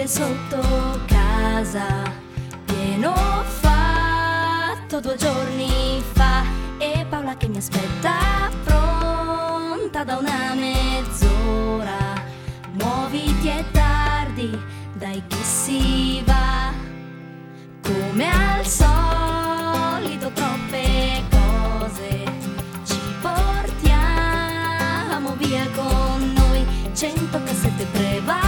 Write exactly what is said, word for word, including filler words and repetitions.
sotto casa, pieno fatto due giorni fa, e Paola che mi aspetta pronta da una mezz'ora. Muoviti, è tardi, dai che si va. Come al solito troppe cose, ci portiamo via con noi cento cassette prevalenti.